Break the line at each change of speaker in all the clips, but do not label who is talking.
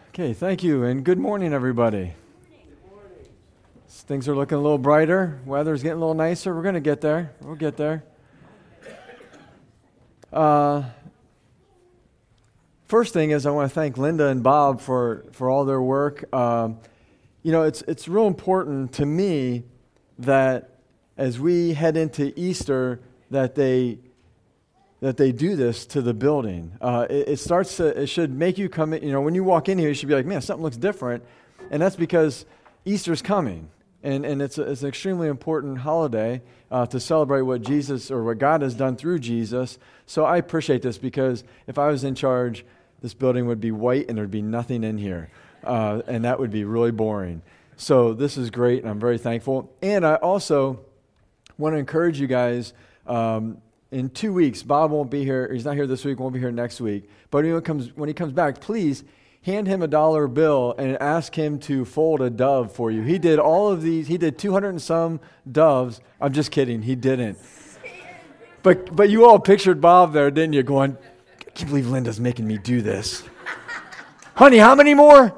Okay, thank you, and good morning, everybody. Things are looking a little brighter. Weather's getting a little nicer. We're going to get there. We'll get there. First thing is I want to thank Linda and Bob for all their work. It's real important to me that as we head into Easter, that they do this to the building. It should make you come in, when you walk in here, you should be like, man, something looks different. And that's because Easter's coming. And it's an extremely important holiday to celebrate what Jesus or what God has done through Jesus. So I appreciate this because if I was in charge, this building would be white and there'd be nothing in here. And that would be really boring. So this is great, and I'm very thankful. And I also want to encourage you guys, in 2 weeks, Bob won't be here. He's not here this week, won't be here next week. But when he comes back, please hand him a dollar bill and ask him to fold a dove for you. He did all of these. He did 200 and some doves. I'm just kidding. He didn't. But you all pictured Bob there, didn't you? Going, I can't believe Linda's making me do this. Honey, how many more?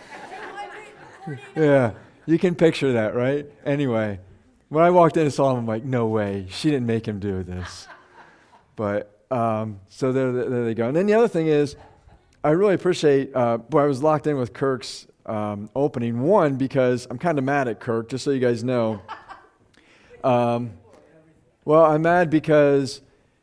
Yeah, you can picture that, right? Anyway, when I walked in and saw him, I'm like, no way. She didn't make him do this. But so there they go. And then the other thing is, I really appreciate, I was locked in with Kirk's opening. One, because I'm kind of mad at Kirk, just so you guys know. I'm mad because,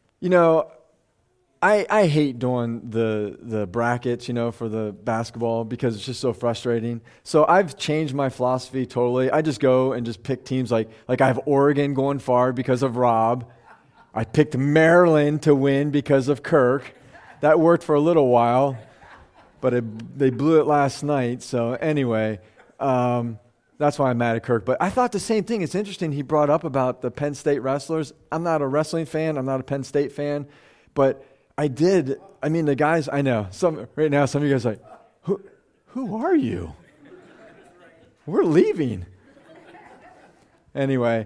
I hate doing the brackets, for the basketball because it's just so frustrating. So I've changed my philosophy totally. I just go and just pick teams like I have Oregon going far because of Rob. I picked Maryland to win because of Kirk. That worked for a little while, but they blew it last night. So anyway, that's why I'm mad at Kirk. But I thought the same thing. It's interesting he brought up about the Penn State wrestlers. I'm not a wrestling fan. I'm not a Penn State fan. But the guys, I know. Right now, some of you guys are like, who are you? We're leaving. Anyway,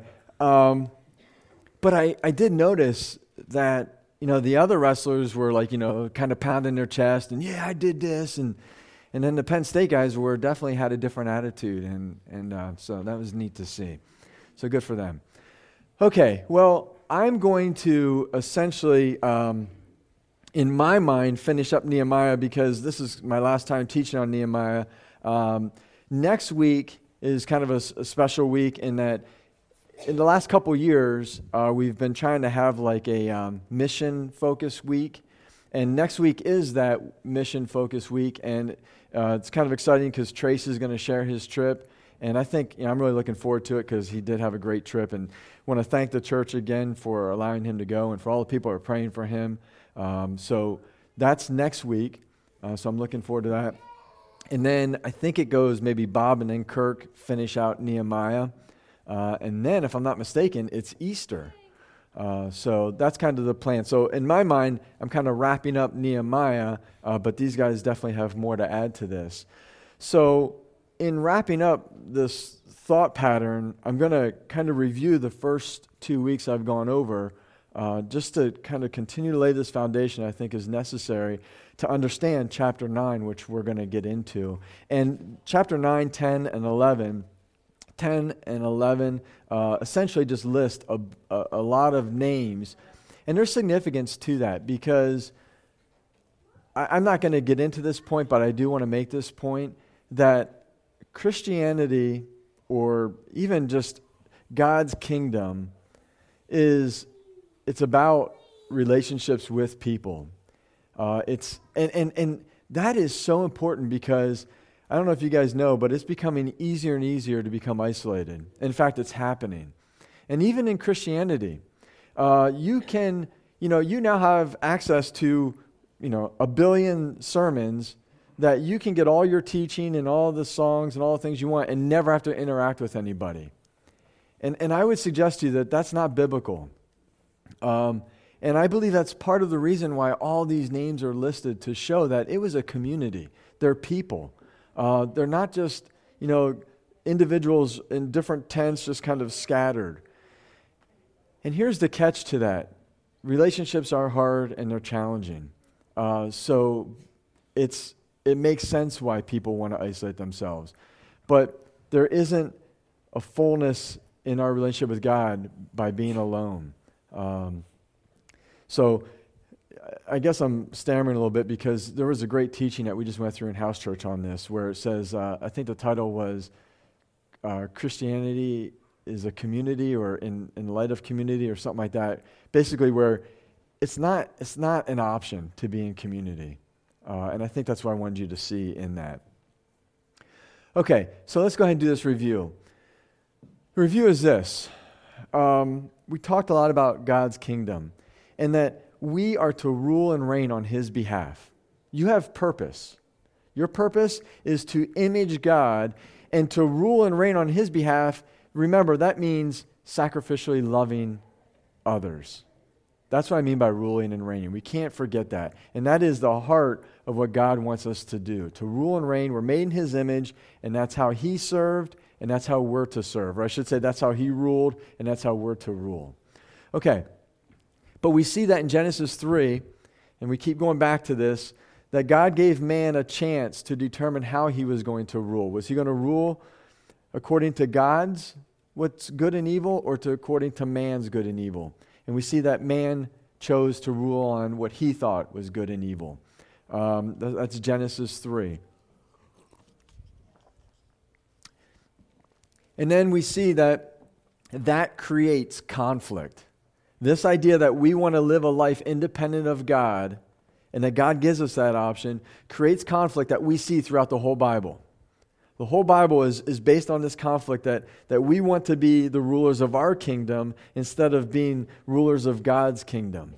but I did notice that, the other wrestlers were like, kind of pounding their chest and, yeah, I did this. And then the Penn State guys definitely had a different attitude. And so that was neat to see. So good for them. Okay, well, I'm going to essentially, in my mind, finish up Nehemiah because this is my last time teaching on Nehemiah. Next week is kind of a special week in that in the last couple years, we've been trying to have like a mission focus week. And next week is that mission focus week. And it's kind of exciting because Trace is going to share his trip. And I think I'm really looking forward to it because he did have a great trip. And want to thank the church again for allowing him to go and for all the people who are praying for him. So that's next week. So I'm looking forward to that. And then I think it goes maybe Bob and then Kirk finish out Nehemiah. And then, if I'm not mistaken, it's Easter. So that's kind of the plan. So in my mind, I'm kind of wrapping up Nehemiah, but these guys definitely have more to add to this. So in wrapping up this thought pattern, I'm going to kind of review the first 2 weeks I've gone over, just to kind of continue to lay this foundation I think is necessary to understand chapter 9, which we're going to get into. And chapter 9, 10, and 11... 10 and 11 essentially just list a lot of names. And there's significance to that because I'm not going to get into this point, but I do want to make this point that Christianity or even just God's kingdom it's about relationships with people. And that is so important because I don't know if you guys know, but it's becoming easier and easier to become isolated. In fact, it's happening. And even in Christianity, you now have access to, 1 billion sermons that you can get all your teaching and all the songs and all the things you want and never have to interact with anybody. And I would suggest to you that that's not biblical. And I believe that's part of the reason why all these names are listed to show that it was a community. They're people. They're not just, individuals in different tents just kind of scattered. And here's the catch to that. Relationships are hard and they're challenging. So it's it makes sense why people want to isolate themselves. But there isn't a fullness in our relationship with God by being alone. So I guess I'm stammering a little bit because there was a great teaching that we just went through in house church on this, where it says, I think the title was Christianity is a community, or in light of community, or something like that. Basically, where it's not an option to be in community. And I think that's what I wanted you to see in that. Okay, so let's go ahead and do this review. The review is this. We talked a lot about God's kingdom, and that we are to rule and reign on His behalf. You have purpose. Your purpose is to image God and to rule and reign on His behalf. Remember, that means sacrificially loving others. That's what I mean by ruling and reigning. We can't forget that. And that is the heart of what God wants us to do. To rule and reign. We're made in His image, and that's how He served, and that's how we're to serve. Or I should say, that's how He ruled, and that's how we're to rule. Okay. But we see that in Genesis 3, and we keep going back to this, that God gave man a chance to determine how he was going to rule. Was he going to rule according to God's what's good and evil, or according to man's good and evil? And we see that man chose to rule on what he thought was good and evil. That's Genesis 3. And then we see that creates conflict. This idea that we want to live a life independent of God, and that God gives us that option, creates conflict that we see throughout the whole Bible. The whole Bible is based on this conflict that we want to be the rulers of our kingdom instead of being rulers of God's kingdom.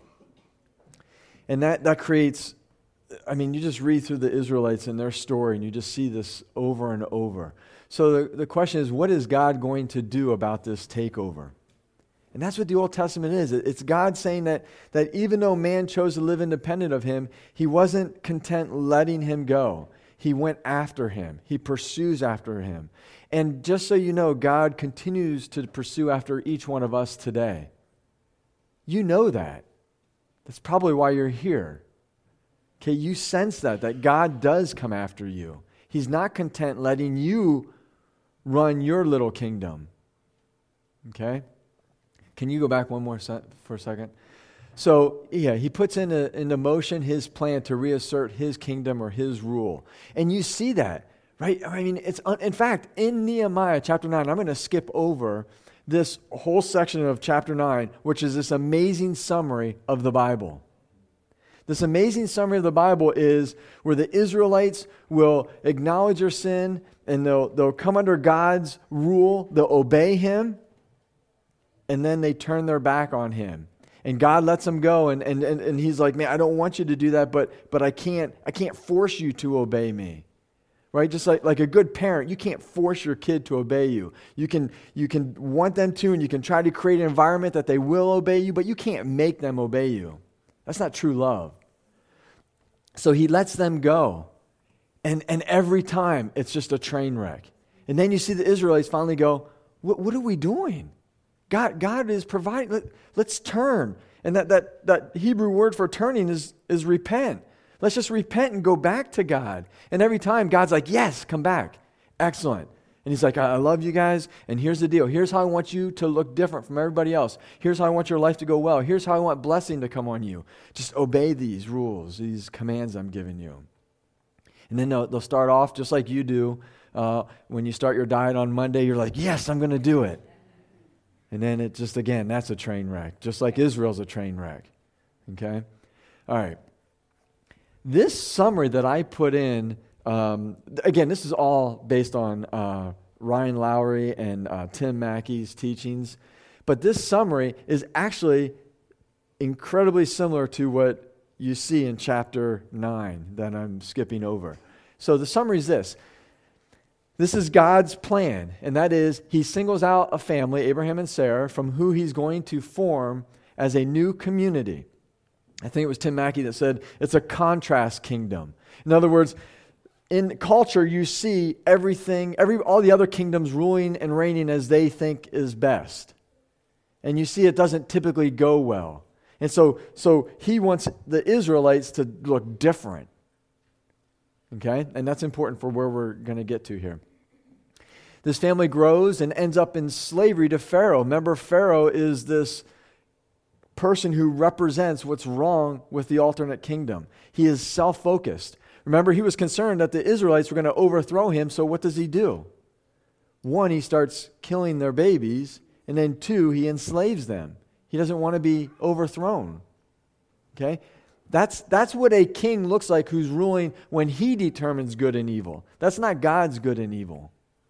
And that creates, you just read through the Israelites and their story, and you just see this over and over. So the question is, what is God going to do about this takeover? And that's what the Old Testament is. It's God saying that even though man chose to live independent of Him, He wasn't content letting him go. He went after him. He pursues after him. And just so you know, God continues to pursue after each one of us today. You know that. That's probably why you're here. Okay, you sense that God does come after you. He's not content letting you run your little kingdom. Okay? Can you go back one more for a second? So, He puts into motion His plan to reassert His kingdom or His rule. And you see that, right? In fact, in Nehemiah chapter 9, I'm going to skip over this whole section of chapter 9, which is this amazing summary of the Bible. This amazing summary of the Bible is where the Israelites will acknowledge their sin, and they'll come under God's rule, they'll obey Him, and then they turn their back on Him. And God lets them go, and He's like, man, I don't want you to do that, but I can't force you to obey me. Right? Just like a good parent, you can't force your kid to obey you. You can want them to, and you can try to create an environment that they will obey you, but you can't make them obey you. That's not true love. So He lets them go. And every time it's just a train wreck. And then you see the Israelites finally go, what are we doing? God is providing. Let's turn. And that Hebrew word for turning is repent. Let's just repent and go back to God. And every time God's like, yes, come back. Excellent. And He's like, I love you guys, and here's the deal. Here's how I want you to look different from everybody else. Here's how I want your life to go well. Here's how I want blessing to come on you. Just obey these rules, these commands I'm giving you. And then they'll start off just like you do. When you start your diet on Monday, you're like, yes, I'm going to do it. And then it just, again, that's a train wreck. Just like Israel's a train wreck. Okay? All right. This summary that I put in, again, this is all based on Ryan Lowry and Tim Mackey's teachings. But this summary is actually incredibly similar to what you see in chapter 9 that I'm skipping over. So the summary is this. This is God's plan, and that is He singles out a family, Abraham and Sarah, from who He's going to form as a new community. I think it was Tim Mackey that said it's a contrast kingdom. In other words, in culture you see all the other kingdoms ruling and reigning as they think is best. And you see it doesn't typically go well. And so He wants the Israelites to look different. Okay? And that's important for where we're going to get to here. This family grows and ends up in slavery to Pharaoh. Remember, Pharaoh is this person who represents what's wrong with the alternate kingdom. He is self-focused. Remember, he was concerned that the Israelites were going to overthrow him, so what does he do? One, he starts killing their babies, and then two, he enslaves them. He doesn't want to be overthrown. Okay? That's what a king looks like who's ruling when he determines good and evil. That's not God's good and evil.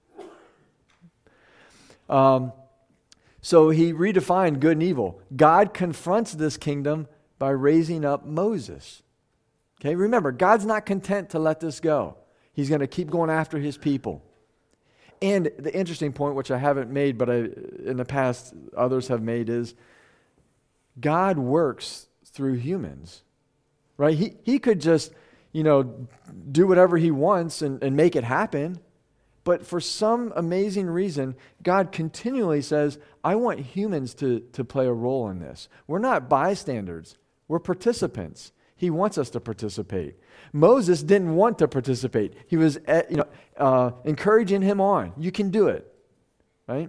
So he redefined good and evil. God confronts this kingdom by raising up Moses. Okay, remember, God's not content to let this go. He's going to keep going after his people. And the interesting point, which I haven't made, but in the past others have made, is God works through humans. Right? He could just, do whatever he wants and make it happen. But for some amazing reason, God continually says, I want humans to play a role in this. We're not bystanders. We're participants. He wants us to participate. Moses didn't want to participate. He was encouraging him on. You can do it. Right?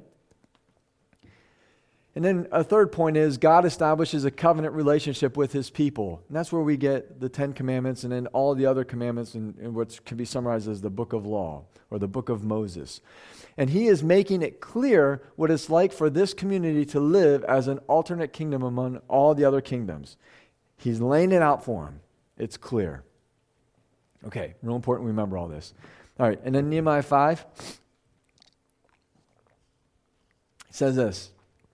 And then a third point is God establishes a covenant relationship with his people. And that's where we get the 10 commandments and then all the other commandments in what can be summarized as the book of law or the book of Moses. And he is making it clear what it's like for this community to live as an alternate kingdom among all the other kingdoms. He's laying it out for them. It's clear. Okay, real important we remember all this. All right, and then Nehemiah 5 says this.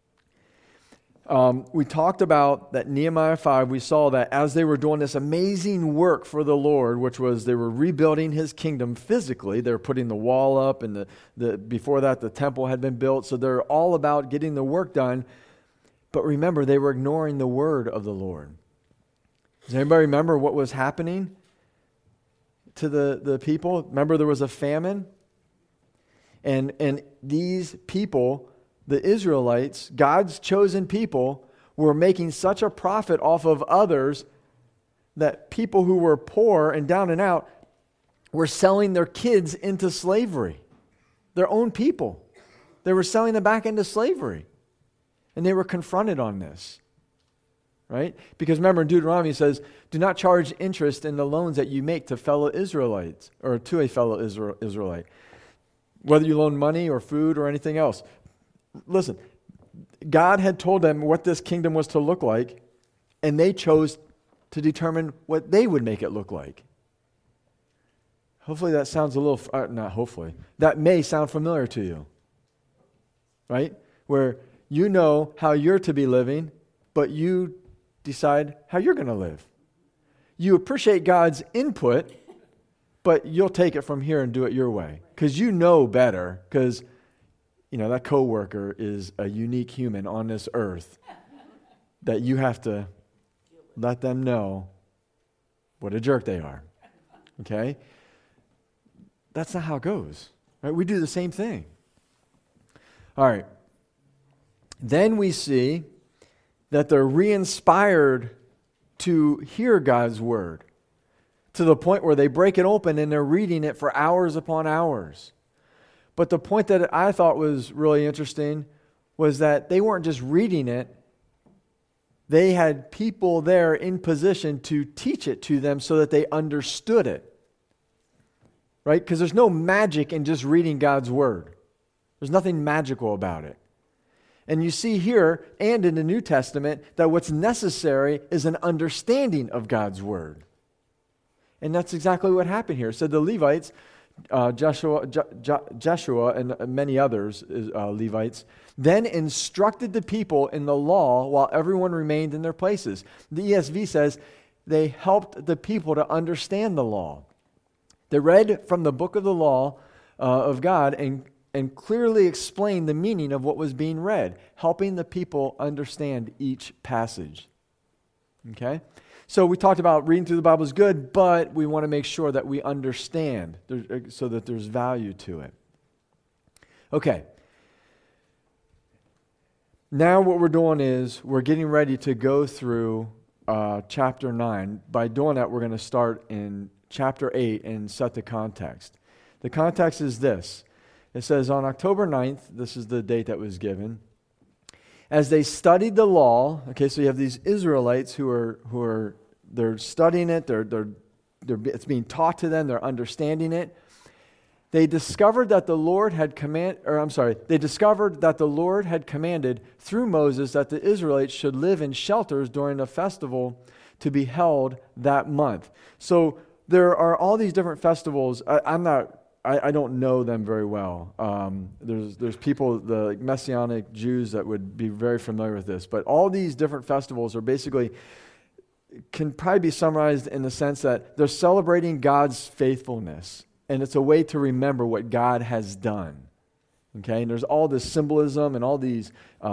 We talked about that Nehemiah 5, we saw that as they were doing this amazing work for the Lord, which was they were rebuilding his kingdom physically. They were putting the wall up, and before that the temple had been built. So they're all about getting the work done. But remember, they were ignoring the word of the Lord. Does anybody remember what was happening to the people? Remember, there was a famine? And these people, the Israelites, God's chosen people, were making such a profit off of others that people who were poor and down and out were selling their kids into slavery. Their own people. They were selling them back into slavery. And they were confronted on this. Right? Because remember in Deuteronomy it says, do not charge interest in the loans that you make to fellow Israelites or to a fellow Israelite. Whether you loan money or food or anything else. Listen, God had told them what this kingdom was to look like, and they chose to determine what they would make it look like. Hopefully that sounds a little, not hopefully, that may sound familiar to you. Right? Where you know how you're to be living, but you decide how you're going to live. You appreciate God's input, but you'll take it from here and do it your way. Because you know better, because that coworker is a unique human on this earth that you have to let them know what a jerk they are. Okay? That's not how it goes. Right? We do the same thing. All right. Then we see that they're re-inspired to hear God's word to the point where they break it open and they're reading it for hours upon hours. But the point that I thought was really interesting was that they weren't just reading it. They had people there in position to teach it to them so that they understood it. Right? Because there's no magic in just reading God's word. There's nothing magical about it. And you see here and in the New Testament that what's necessary is an understanding of God's word. And that's exactly what happened here. So the Levites, Jeshua and many others, Levites, then instructed the people in the law while everyone remained in their places. The ESV says they helped the people to understand the law. They read from the book of the law of God and clearly explained the meaning of what was being read, helping the people understand each passage. Okay? So we talked about reading through the Bible is good, but we want to make sure that we understand so that there's value to it. Okay. Now what we're doing is we're getting ready to go through chapter 9. By doing that, we're going to start in chapter 8 and set the context. The context is this. It says, on October 9th, this is the date that was given, as they studied the law, okay, so you have these Israelites who are they're studying it, it's being taught to them, they're understanding it. They discovered that the Lord had commanded through Moses that the Israelites should live in shelters during a festival to be held that month. So there are all these different festivals. I don't know them very well. There's people, the Messianic Jews, that would be very familiar with this. But all these different festivals are basically, can probably be summarized in the sense that they're celebrating God's faithfulness. And it's a way to remember what God has done. Okay? And there's all this symbolism and all these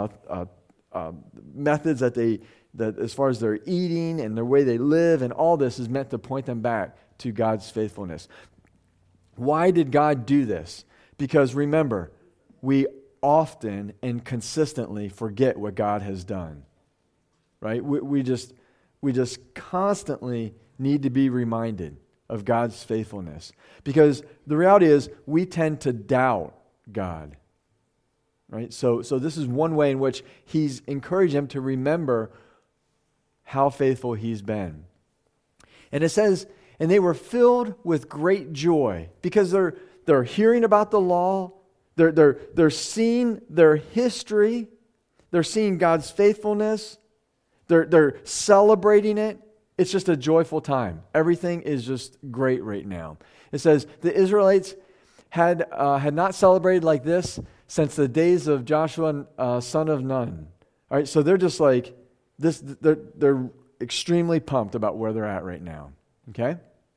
methods that as far as their eating and the way they live, and all this is meant to point them back to God's faithfulness. Why did God do this? Because remember, we often and consistently forget what God has done. Right? We just constantly need to be reminded of God's faithfulness. Because the reality is, we tend to doubt God. Right? So this is one way in which he's encouraged them to remember how faithful he's been. And it says, and they were filled with great joy, because they're hearing about the law, they're seeing their history, they're seeing God's faithfulness, they're celebrating it. It's just a joyful time. Everything is just great right now. It says the Israelites had not celebrated like this since the days of Joshua, son of Nun. All right, so they're just like this. They're extremely pumped about where they're at right now. Okay,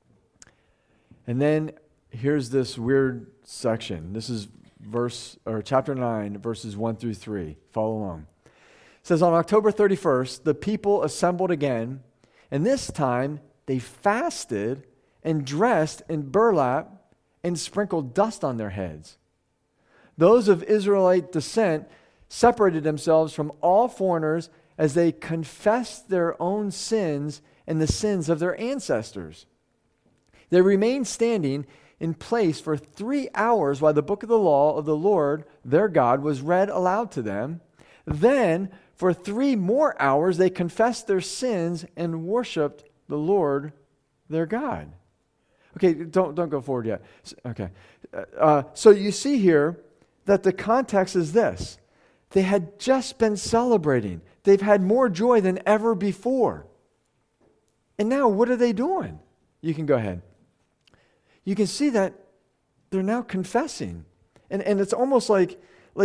and then here's this weird section. This is chapter 9, verses 1 through 3. Follow along. It says, on October 31st, the people assembled again. And this time, they fasted and dressed in burlap and sprinkled dust on their heads. Those of Israelite descent separated themselves from all foreigners as they confessed their own sins and the sins of their ancestors. They remained standing in place for 3 hours while the book of the law of the Lord, their God, was read aloud to them. Then, for 3 more hours, they confessed their sins and worshiped the Lord, their God. Okay, don't go forward yet. Okay, so you see here that the context is this. They had just been celebrating. They've had more joy than ever before. And now, what are they doing? You can go ahead. You can see that they're now confessing. And it's almost like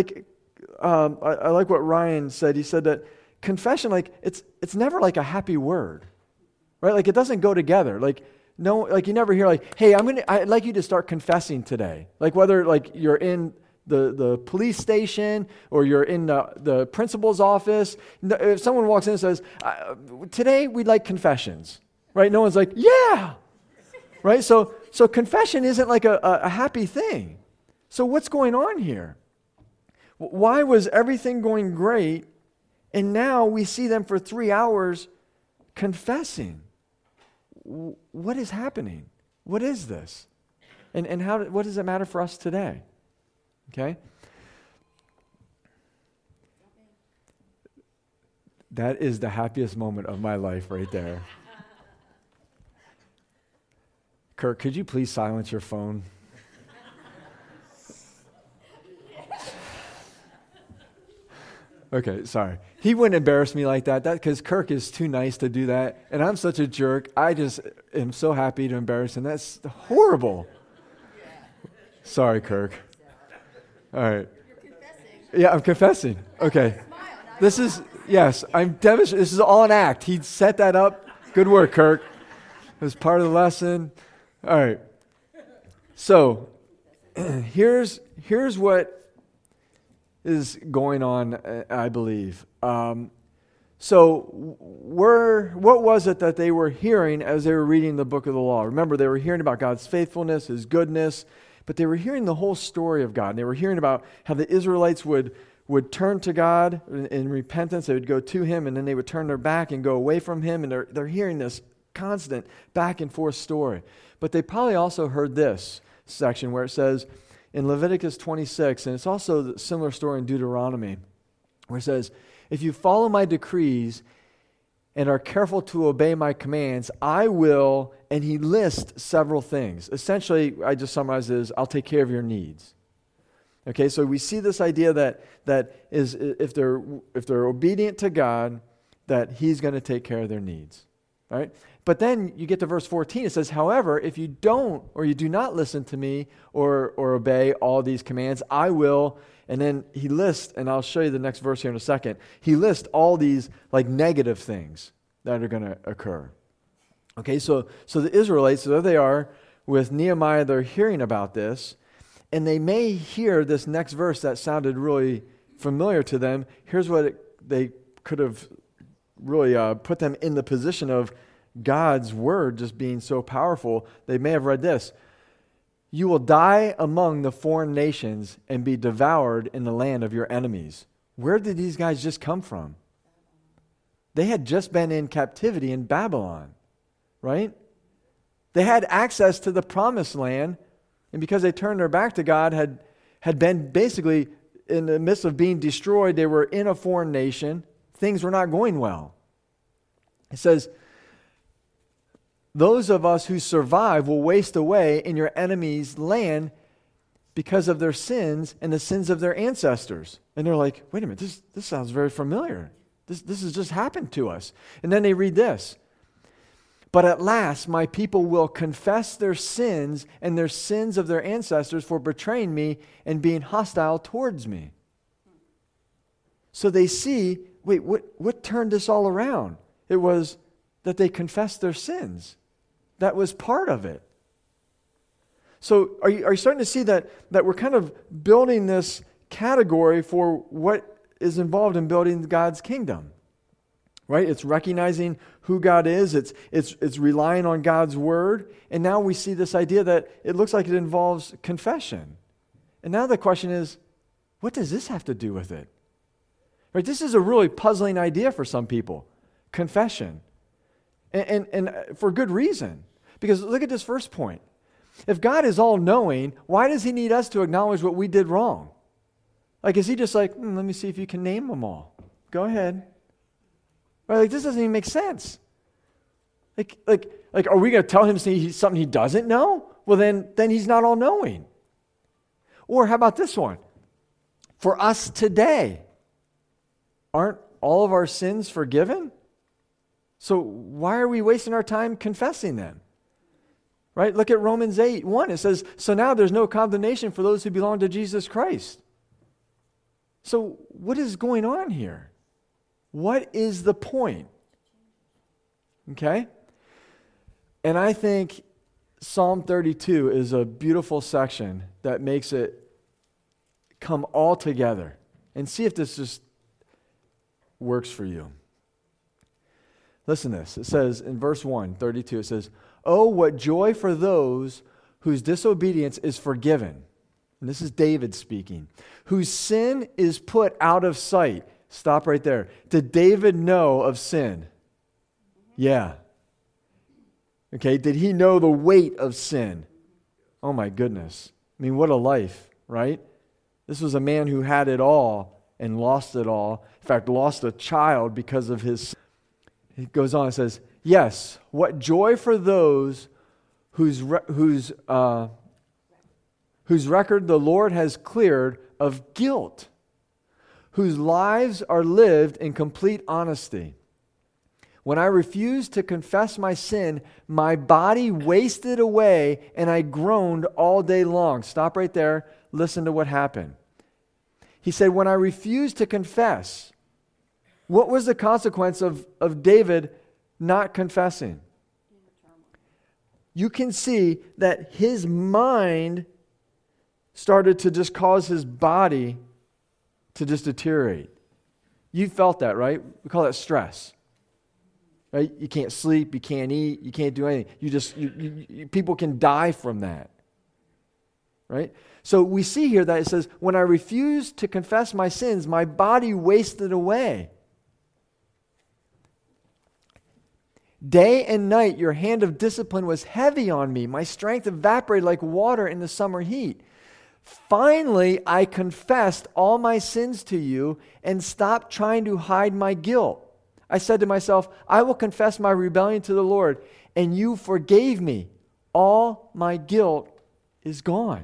I like what Ryan said. He said that confession, like it's never like a happy word, right? Like it doesn't go together. Like you never hear like, hey, I'd like you to start confessing today. Like whether like you're in the police station or you're in the principal's office. If someone walks in and says, today we'd like confessions, right? No one's like, yeah, right? So confession isn't like a happy thing. So what's going on here? Why was everything going great, and now we see them for 3 hours confessing? What is happening? What is this? And what does it matter for us today? Okay? That is the happiest moment of my life right there. Kirk, could you please silence your phone? Okay, sorry. He wouldn't embarrass me like that because Kirk is too nice to do that, and I'm such a jerk. I just am so happy to embarrass him. That's horrible. Sorry, Kirk. All right.
You're confessing.
Yeah, I'm confessing. Okay. This is, yes, I'm demonstrating. This is all an act. He set that up. Good work, Kirk. It was part of the lesson. All right. So, here's what is going on, I believe. So what was it that they were hearing as they were reading the book of the law? Remember, they were hearing about God's faithfulness, His goodness, but they were hearing the whole story of God. And they were hearing about how the Israelites would turn to God in repentance. They would go to Him, and then they would turn their back and go away from Him. And they're hearing this constant back and forth story. But they probably also heard this section where it says in Leviticus 26, and it's also a similar story in Deuteronomy, where it says, if you follow my decrees and are careful to obey my commands, I will, and he lists several things. Essentially, I just summarize this, I'll take care of your needs. Okay, so we see this idea that is if they're obedient to God, that he's going to take care of their needs. Right? But then you get to verse 14, it says, however, if you don't or you do not listen to me or obey all these commands, I will, and then he lists, and I'll show you the next verse here in a second, he lists all these like negative things that are going to occur. Okay, so the Israelites, so there they are with Nehemiah, they're hearing about this, and they may hear this next verse that sounded really familiar to them. Here's what they could have really put them in the position of God's word just being so powerful. They may have read this. You will die among the foreign nations and be devoured in the land of your enemies. Where did these guys just come from? They had just been in captivity in Babylon, right? They had access to the promised land, and because they turned their back to God, had been basically in the midst of being destroyed. They were in a foreign nation. Things were not going well. It says, those of us who survive will waste away in your enemy's land because of their sins and the sins of their ancestors. And they're like, wait a minute, this sounds very familiar. This has just happened to us. And then they read this. But at last my people will confess their sins and their sins of their ancestors for betraying me and being hostile towards me. So they see, wait, what turned this all around? It was that they confessed their sins. That was part of it. So are you starting to see that we're kind of building this category for what is involved in building God's kingdom? Right? It's recognizing who God is. It's relying on God's word. And now we see this idea that it looks like it involves confession. And now the question is, what does this have to do with it? Right? This is a really puzzling idea for some people. Confession. And for good reason. Because look at this first point. If God is all-knowing, why does he need us to acknowledge what we did wrong? Like, is he just like, let me see if you can name them all. Go ahead. Right? Like, this doesn't even make sense. Like, are we going to tell him something he doesn't know? Well, then he's not all-knowing. Or how about this one? For us today, aren't all of our sins forgiven? So why are we wasting our time confessing them? Right? Look at Romans 8:1. It says, so now there's no condemnation for those who belong to Jesus Christ. So what is going on here? What is the point? Okay? And I think Psalm 32 is a beautiful section that makes it come all together. And see if this just works for you. Listen to this. It says in verse 1, 32, it says, oh, what joy for those whose disobedience is forgiven. And this is David speaking. Whose sin is put out of sight. Stop right there. Did David know of sin? Yeah. Okay, did he know the weight of sin? Oh my goodness. I mean, what a life, right? This was a man who had it all and lost it all. In fact, lost a child because of his sin. He goes on and says, yes, what joy for those whose record the Lord has cleared of guilt, whose lives are lived in complete honesty. When I refused to confess my sin, my body wasted away and I groaned all day long. Stop right there. Listen to what happened. He said, when I refused to confess, what was the consequence of David not confessing? You can see that his mind started to just cause his body to just deteriorate. You felt that, right? We call that stress. Right? You can't sleep, you can't eat, you can't do anything. People can die from that. Right? So we see here that it says, when I refused to confess my sins, my body wasted away. Day and night, your hand of discipline was heavy on me. My strength evaporated like water in the summer heat. Finally, I confessed all my sins to you and stopped trying to hide my guilt. I said to myself, I will confess my rebellion to the Lord, and you forgave me. All my guilt is gone.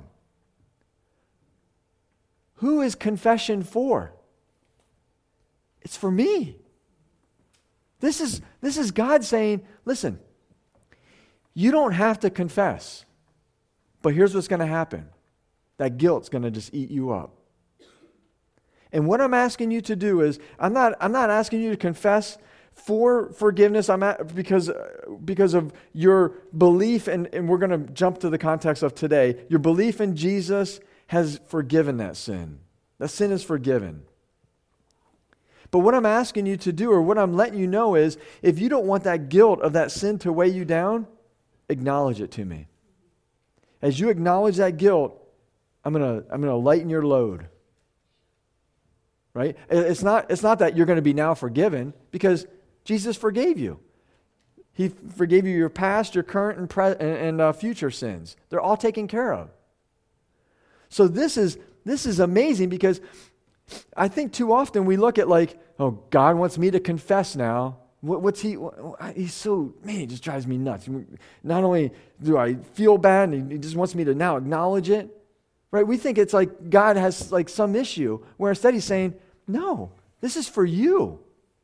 Who is confession for? It's for me. This is God saying, listen, you don't have to confess, but here's what's going to happen. That guilt's going to just eat you up. And what I'm asking you to do is, I'm not asking you to confess for forgiveness because of your belief, and we're going to jump to the context of today. Your belief in Jesus has forgiven that sin. That sin is forgiven. But what I'm asking you to do, or what I'm letting you know is, if you don't want that guilt of that sin to weigh you down, acknowledge it to me. As you acknowledge that guilt, I'm gonna lighten your load. Right? It's not that you're going to be now forgiven, because Jesus forgave you. He forgave you your past, your current, and future sins. They're all taken care of. So this is amazing, because I think too often we look at like, oh, God wants me to confess now. He's so, man, he just drives me nuts. Not only do I feel bad, and he just wants me to now acknowledge it, right? We think it's like God has like some issue, where instead he's saying, no, this is for you.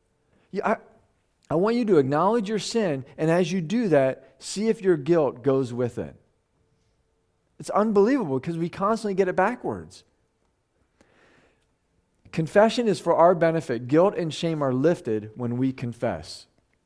I want you to acknowledge your sin, and as you do that, see if your guilt goes with it. It's unbelievable, because we constantly get it backwards. Confession is for our benefit. Guilt and shame are lifted when we confess.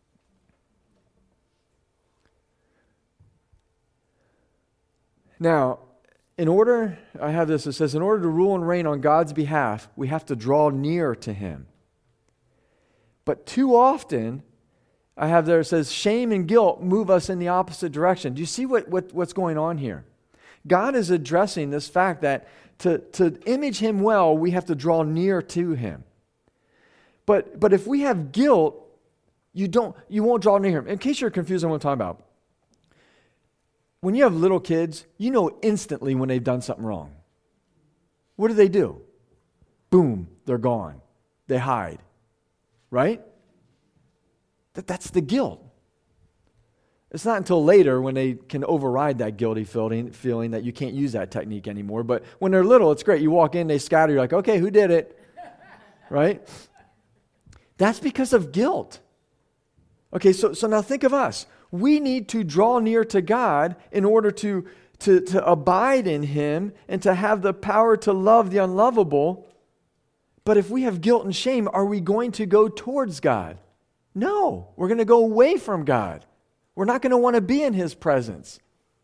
Now, I have this, it says, in order to rule and reign on God's behalf, we have to draw near to Him. But too often, I have there, it says, shame and guilt move us in the opposite direction. Do you see what's going on here? God is addressing this fact that to image Him well, we have to draw near to Him. But if we have guilt, you won't draw near Him. In case you're confused on what I'm talking about, when you have little kids, you know instantly when they've done something wrong. What do? Boom, they're gone. They hide. Right? That's the guilt. It's not until later when they can override that guilty feeling that you can't use that technique anymore. But when they're little, it's great. You walk in, they scatter. You're like, okay, who did it? Right? That's because of guilt. Okay, so now think of us. We need to draw near to God in order to abide in Him and to have the power to love the unlovable. But if we have guilt and shame, are we going to go towards God? No, we're going to go away from God. We're not going to want to be in His presence.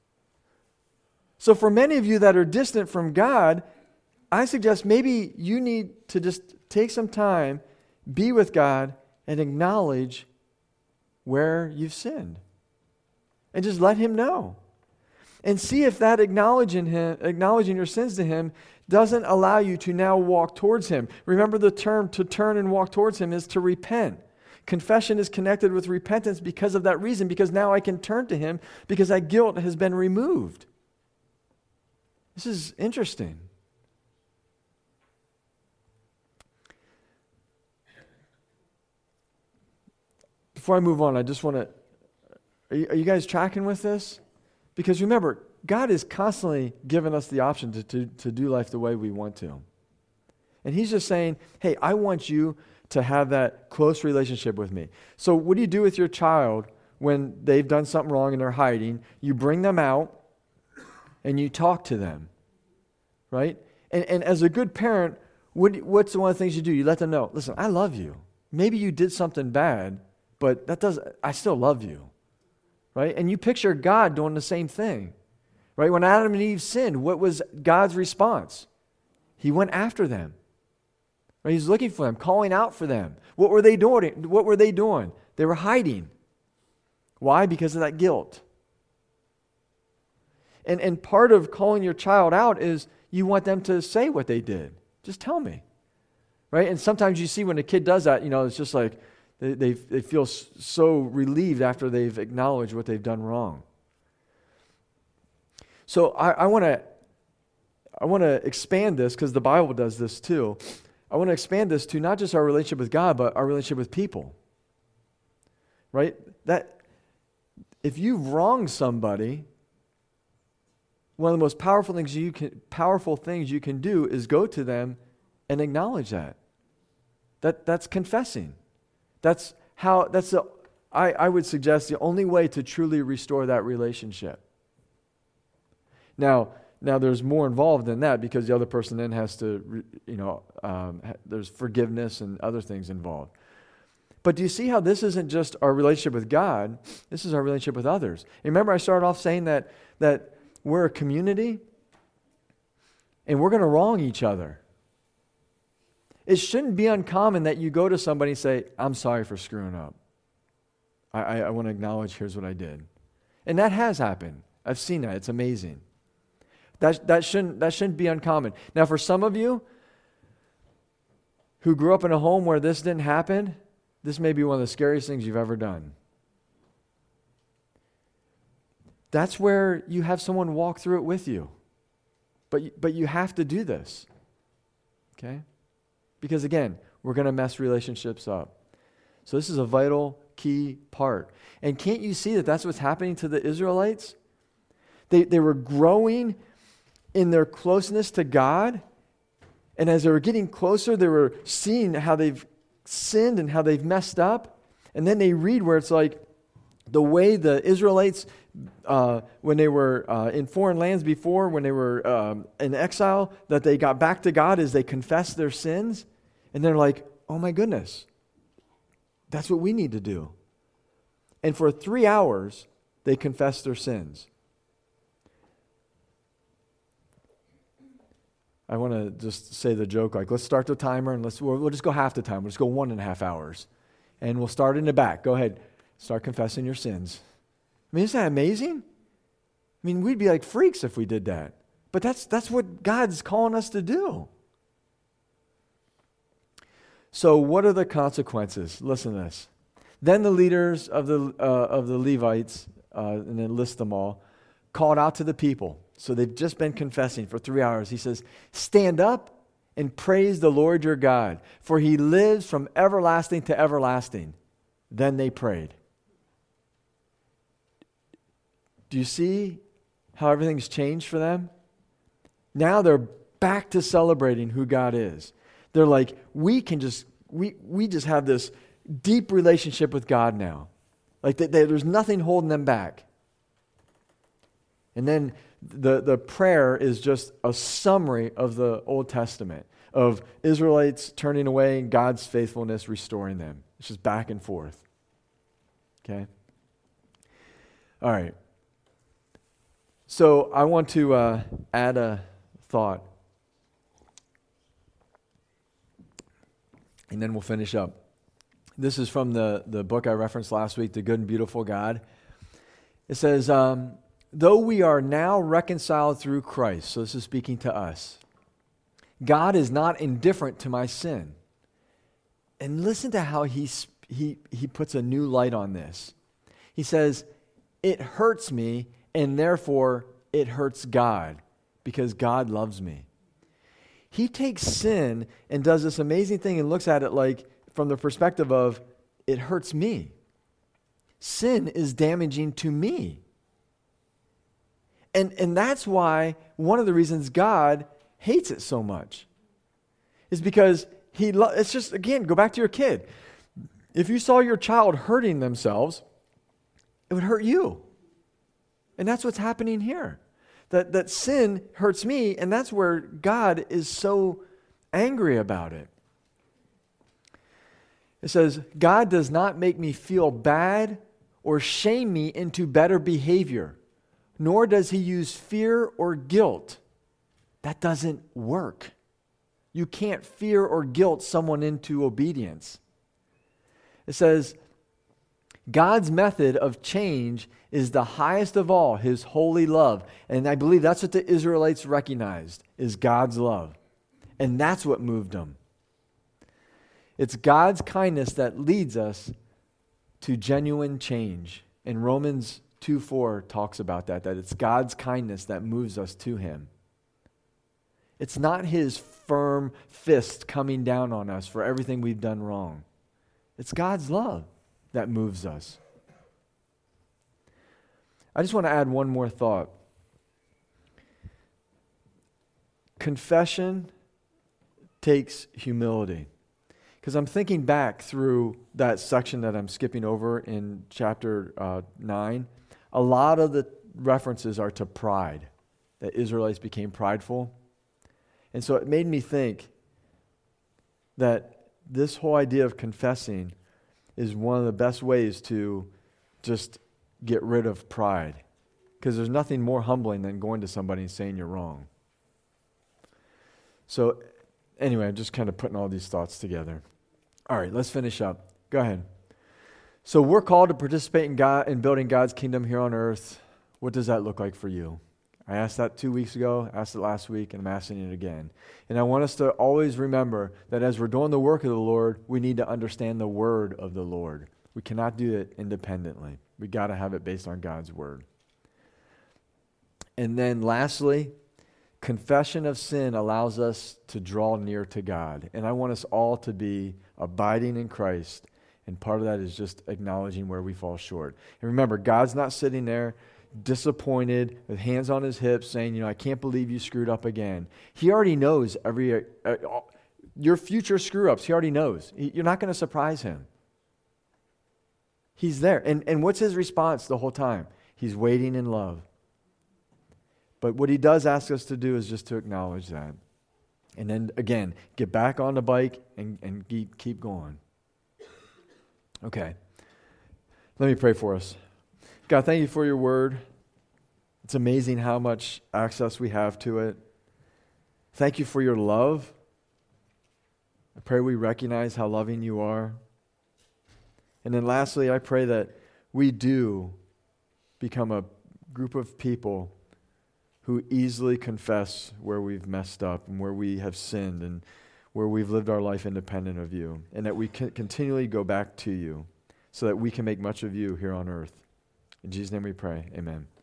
So for many of you that are distant from God, I suggest maybe you need to just take some time, be with God, and acknowledge where you've sinned. And just let Him know. And see if that acknowledging your sins to Him doesn't allow you to now walk towards Him. Remember, the term to turn and walk towards Him is to repent. Confession is connected with repentance because of that reason, because now I can turn to Him because that guilt has been removed. This is interesting. Before I move on, I just want to, are you guys tracking with this? Because remember, God is constantly giving us the option to do life the way we want to. And He's just saying, hey, I want you to have that close relationship with me. So what do you do with your child when they've done something wrong and they're hiding? You bring them out and you talk to them, right? And as a good parent, what's one of the things you do? You let them know, listen, I love you. Maybe you did something bad, but I still love you, right? And you picture God doing the same thing, right? When Adam and Eve sinned, what was God's response? He went after them. Right? He's looking for them, calling out for them. What were they doing? They were hiding. Why? Because of that guilt. And part of calling your child out is you want them to say what they did. Just tell me. Right? And sometimes you see when a kid does that, it's just like They feel so relieved after they've acknowledged what they've done wrong. So I want to expand this, because the Bible does this too. I want to expand this to not just our relationship with God, but our relationship with people. Right? That if you've wronged somebody, one of the most powerful things you can do is go to them and acknowledge that. That's confessing. I would suggest the only way to truly restore that relationship. Now there's more involved than that, because the other person then has to, there's forgiveness and other things involved. But do you see how this isn't just our relationship with God? This is our relationship with others. And remember, I started off saying that we're a community, and we're going to wrong each other. It shouldn't be uncommon that you go to somebody and say, I'm sorry for screwing up. I want to acknowledge, here's what I did. And that has happened. I've seen that. It's amazing. That shouldn't be uncommon. Now, for some of you who grew up in a home where this didn't happen, this may be one of the scariest things you've ever done. That's where you have someone walk through it with you. But you have to do this. Okay? Because again, we're going to mess relationships up. So this is a vital, key part. And can't you see that that's what's happening to the Israelites? They were growing in their closeness to God. And as they were getting closer, they were seeing how they've sinned and how they've messed up. And then they read where it's like the way the Israelites, when they were in foreign lands before, when they were in exile, that they got back to God is they confessed their sins. And they're like, oh my goodness, that's what we need to do. And for 3 hours, they confessed their sins. I want to just say the joke, like, let's start the timer and we'll just go half the time. We'll just go 1.5 hours. And we'll start in the back. Go ahead. Start confessing your sins. I mean, isn't that amazing? I mean, we'd be like freaks if we did that. But that's what God's calling us to do. So what are the consequences? Listen to this. Then the leaders of the Levites, and then list them all, called out to the people. So they've just been confessing for 3 hours. He says, stand up and praise the Lord your God, for he lives from everlasting to everlasting. Then they prayed. Do you see how everything's changed for them? Now they're back to celebrating who God is. They're like, we just have this deep relationship with God now. Like there's nothing holding them back. And then the prayer is just a summary of the Old Testament, of Israelites turning away and God's faithfulness restoring them. It's just back and forth. Okay? All right. So I want to add a thought. And then we'll finish up. This is from the book I referenced last week, The Good and Beautiful God. It says, though we are now reconciled through Christ, so this is speaking to us, God is not indifferent to my sin. And listen to how he puts a new light on this. He says, it hurts me, and therefore it hurts God, because God loves me. He takes sin and does this amazing thing and looks at it like from the perspective of, it hurts me. Sin is damaging to me. And that's why one of the reasons God hates it so much is because it's just, again, go back to your kid. If you saw your child hurting themselves, it would hurt you. And that's what's happening here. That sin hurts me, and that's where God is so angry about it. It says, God does not make me feel bad or shame me into better behavior, nor does he use fear or guilt. That doesn't work. You can't fear or guilt someone into obedience. It says, God's method of change is the highest of all, his holy love. And I believe that's what the Israelites recognized, is God's love. And that's what moved them. It's God's kindness that leads us to genuine change. And Romans 2:4 talks about that it's God's kindness that moves us to him. It's not his firm fist coming down on us for everything we've done wrong. It's God's love that moves us. I just want to add one more thought. Confession takes humility. Because I'm thinking back through that section that I'm skipping over in chapter 9. A lot of the references are to pride, that Israelites became prideful. And so it made me think that this whole idea of confessing is one of the best ways to just get rid of pride. Because there's nothing more humbling than going to somebody and saying you're wrong. So anyway, I'm just kind of putting all these thoughts together. All right, let's finish up. Go ahead. So we're called to participate in building God's kingdom here on earth. What does that look like for you? I asked that 2 weeks ago, asked it last week, and I'm asking it again. And I want us to always remember that as we're doing the work of the Lord, we need to understand the word of the Lord. We cannot do it independently. We got to have it based on God's word. And then lastly, confession of sin allows us to draw near to God. And I want us all to be abiding in Christ. And part of that is just acknowledging where we fall short. And remember, God's not sitting there disappointed with hands on his hips saying, I can't believe you screwed up again. He already knows your future screw-ups. He already knows. You're not going to surprise him. He's there. And what's his response the whole time? He's waiting in love. But what he does ask us to do is just to acknowledge that. And then, again, get back on the bike and keep going. Okay. Let me pray for us. God, thank you for your word. It's amazing how much access we have to it. Thank you for your love. I pray we recognize how loving you are. And then lastly, I pray that we do become a group of people who easily confess where we've messed up and where we have sinned and where we've lived our life independent of you, and that we can continually go back to you so that we can make much of you here on earth. In Jesus' name we pray, amen.